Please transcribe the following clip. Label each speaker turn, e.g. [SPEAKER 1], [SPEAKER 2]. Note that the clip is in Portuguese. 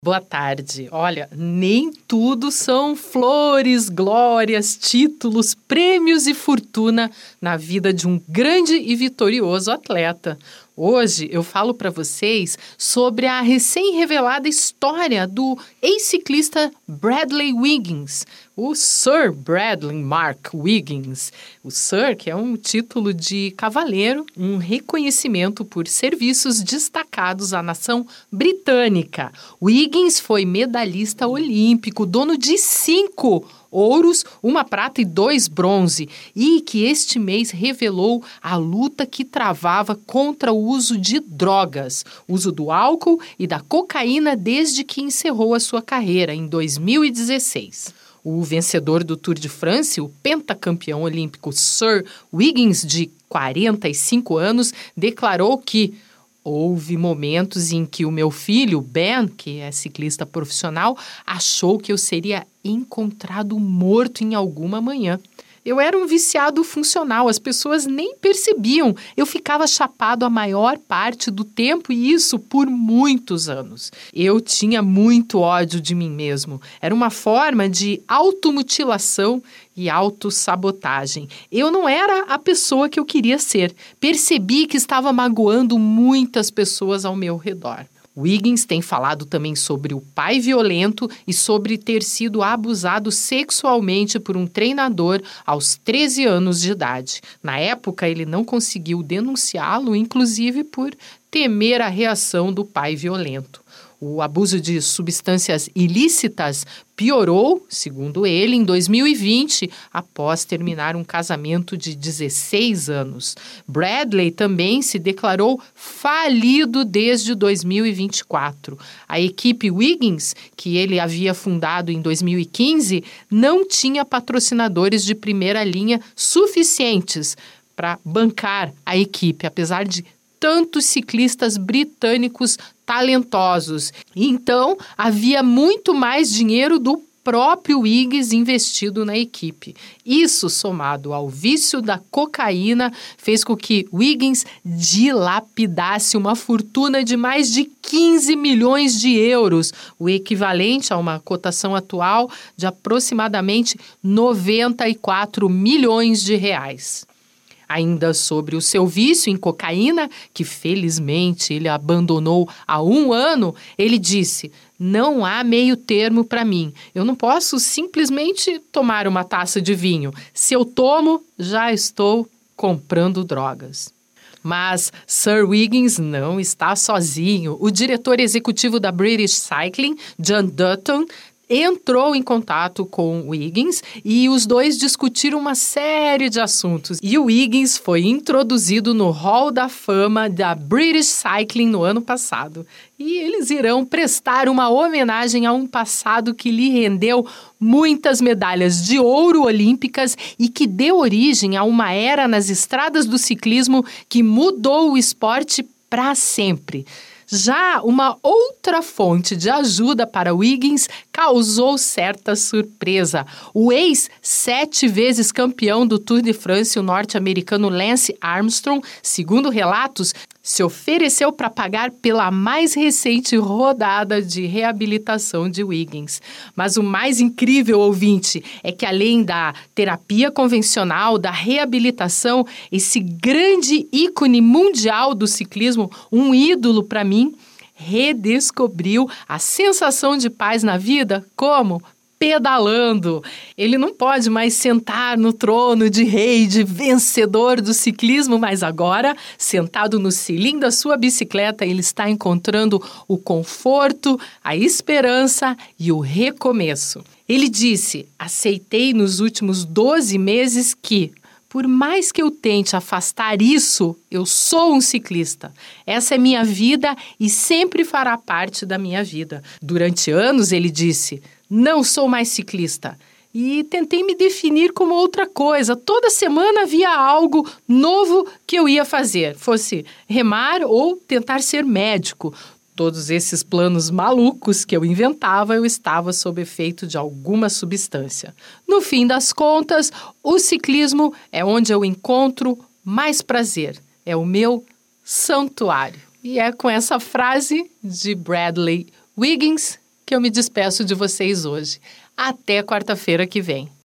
[SPEAKER 1] Boa tarde. Olha, nem tudo são flores, glórias, títulos, prêmios e fortuna na vida de um grande e vitorioso atleta. Hoje eu falo para vocês sobre a recém-revelada história do ex-ciclista Bradley Wiggins, o Sir Bradley Mark Wiggins. O Sir, que é um título de cavaleiro, um reconhecimento por serviços destacados à nação britânica. Wiggins foi medalhista olímpico, dono de 5 ouros, 1 prata e 2 bronze, e que este mês revelou a luta que travava contra o uso de drogas, uso do álcool e da cocaína desde que encerrou a sua carreira em 2016. O vencedor do Tour de France, o pentacampeão olímpico Sir Wiggins, de 45 anos, declarou que houve momentos em que o meu filho, Ben, que é ciclista profissional, achou que eu seria encontrado morto em alguma manhã. Eu era um viciado funcional, as pessoas nem percebiam. Eu ficava chapado a maior parte do tempo e isso por muitos anos. Eu tinha muito ódio de mim mesmo. Era uma forma de automutilação e autossabotagem. Eu não era a pessoa que eu queria ser. Percebi que estava magoando muitas pessoas ao meu redor. Wiggins tem falado também sobre o pai violento e sobre ter sido abusado sexualmente por um treinador aos 13 anos de idade. Na época, ele não conseguiu denunciá-lo, inclusive por temer a reação do pai violento. O abuso de substâncias ilícitas piorou, segundo ele, em 2020, após terminar um casamento de 16 anos. Bradley também se declarou falido desde 2024. A equipe Wiggins, que ele havia fundado em 2015, não tinha patrocinadores de primeira linha suficientes para bancar a equipe, apesar de tantos ciclistas britânicos talentosos. Então, havia muito mais dinheiro do próprio Wiggins investido na equipe. Isso, somado ao vício da cocaína, fez com que Wiggins dilapidasse uma fortuna de mais de 15 milhões de euros, o equivalente a uma cotação atual de aproximadamente 94 milhões de reais. Ainda sobre o seu vício em cocaína, que felizmente ele abandonou há 1 ano, ele disse: não há meio termo para mim. Eu não posso simplesmente tomar uma taça de vinho. Se eu tomo, já estou comprando drogas. Mas Sir Wiggins não está sozinho. O diretor executivo da British Cycling, John Dutton, entrou em contato com Wiggins e os dois discutiram uma série de assuntos. E o Wiggins foi introduzido no Hall da Fama da British Cycling no ano passado. E eles irão prestar uma homenagem a um passado que lhe rendeu muitas medalhas de ouro olímpicas e que deu origem a uma era nas estradas do ciclismo que mudou o esporte para sempre. Já uma outra fonte de ajuda para Wiggins causou certa surpresa. O ex-7 vezes campeão do Tour de France, o norte-americano Lance Armstrong, segundo relatos, se ofereceu para pagar pela mais recente rodada de reabilitação de Wiggins. Mas o mais incrível, ouvinte, é que além da terapia convencional, da reabilitação, esse grande ícone mundial do ciclismo, um ídolo para mim, redescobriu a sensação de paz na vida como pedalando. Ele não pode mais sentar no trono de rei, de vencedor do ciclismo, mas agora, sentado no selim da sua bicicleta, ele está encontrando o conforto, a esperança e o recomeço. Ele disse: aceitei nos últimos 12 meses que, por mais que eu tente afastar isso, eu sou um ciclista. Essa é minha vida e sempre fará parte da minha vida. Durante anos, ele disse: não sou mais ciclista. E tentei me definir como outra coisa. Toda semana havia algo novo que eu ia fazer, fosse remar ou tentar ser médico. Todos esses planos malucos que eu inventava, eu estava sob efeito de alguma substância. No fim das contas, o ciclismo é onde eu encontro mais prazer. É o meu santuário. E é com essa frase de Bradley Wiggins que eu me despeço de vocês hoje. Até quarta-feira que vem.